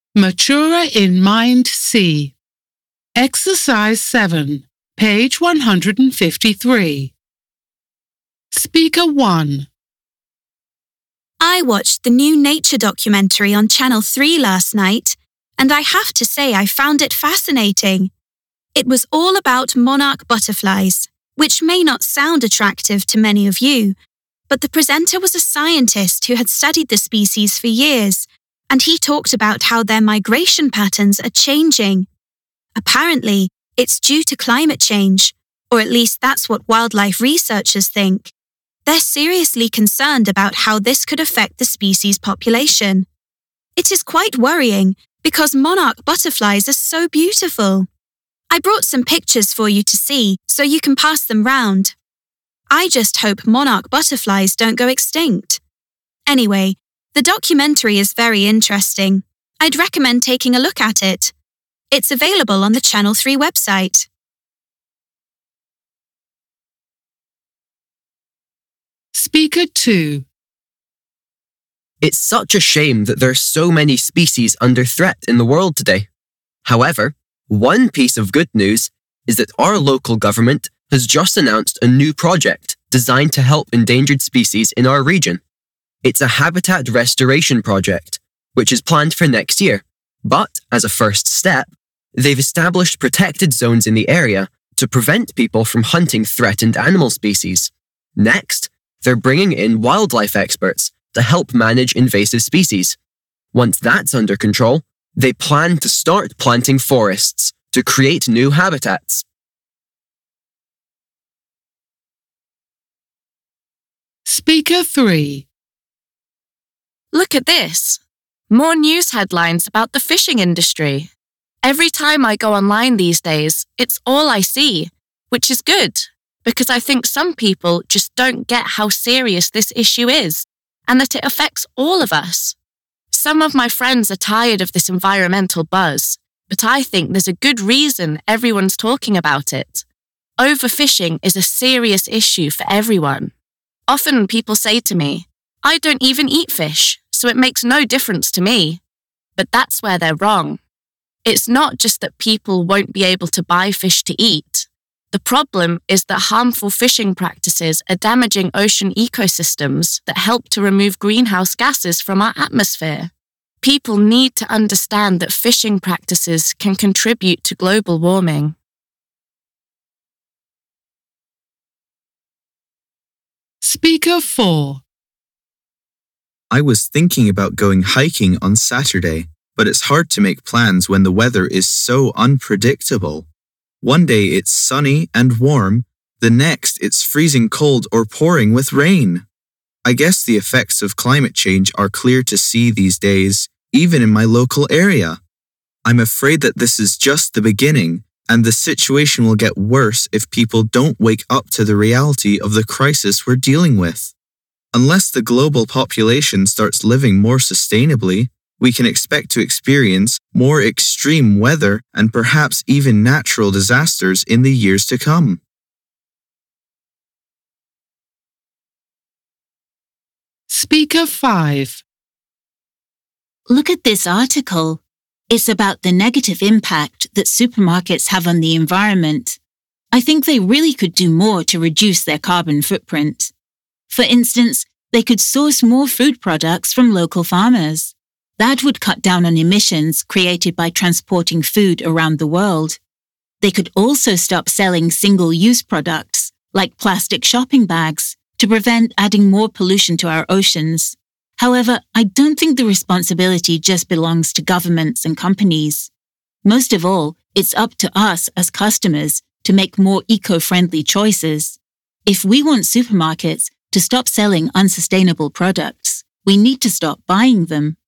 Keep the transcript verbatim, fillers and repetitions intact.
Matura in Mind C. Exercise seven, page one hundred fifty-three. Speaker one. I watched the new nature documentary on Channel three last night, and I have to say I found it fascinating. It was all about monarch butterflies, which may not sound attractive to many of you, but the presenter was a scientist who had studied the species for years, and he talked about how their migration patterns are changing. Apparently, it's due to climate change, or at least that's what wildlife researchers think. They're seriously concerned about how this could affect the species population. It is quite worrying because monarch butterflies are so beautiful. I brought some pictures for you to see so you can pass them round. I just hope monarch butterflies don't go extinct. Anyway, the documentary is very interesting. I'd recommend taking a look at it. It's available on the Channel three website. Speaker two. It's such a shame that there are so many species under threat in the world today. However, one piece of good news is that our local government has just announced a new project designed to help endangered species in our region. It's a habitat restoration project, which is planned for next year. But as a first step, they've established protected zones in the area to prevent people from hunting threatened animal species. Next, they're bringing in wildlife experts to help manage invasive species. Once that's under control, they plan to start planting forests to create new habitats. Speaker three. Look at this. More news headlines about the fishing industry. Every time I go online these days, it's all I see, which is good, because I think some people just don't get how serious this issue is, and that it affects all of us. Some of my friends are tired of this environmental buzz, but I think there's a good reason everyone's talking about it. Overfishing is a serious issue for everyone. Often people say to me, I don't even eat fish, so it makes no difference to me. But that's where they're wrong. It's not just that people won't be able to buy fish to eat. The problem is that harmful fishing practices are damaging ocean ecosystems that help to remove greenhouse gases from our atmosphere. People need to understand that fishing practices can contribute to global warming. Speaker four. I was thinking about going hiking on Saturday, but it's hard to make plans when the weather is so unpredictable. One day it's sunny and warm, the next it's freezing cold or pouring with rain. I guess the effects of climate change are clear to see these days, even in my local area. I'm afraid that this is just the beginning, and the situation will get worse if people don't wake up to the reality of the crisis we're dealing with. Unless the global population starts living more sustainably, we can expect to experience more extreme weather and perhaps even natural disasters in the years to come. Speaker five. Look at this article. It's about the negative impact that supermarkets have on the environment. I think they really could do more to reduce their carbon footprint. For instance, they could source more food products from local farmers. That would cut down on emissions created by transporting food around the world. They could also stop selling single-use products, like plastic shopping bags, to prevent adding more pollution to our oceans. However, I don't think the responsibility just belongs to governments and companies. Most of all, it's up to us as customers to make more eco-friendly choices. If we want supermarkets to stop selling unsustainable products, we need to stop buying them.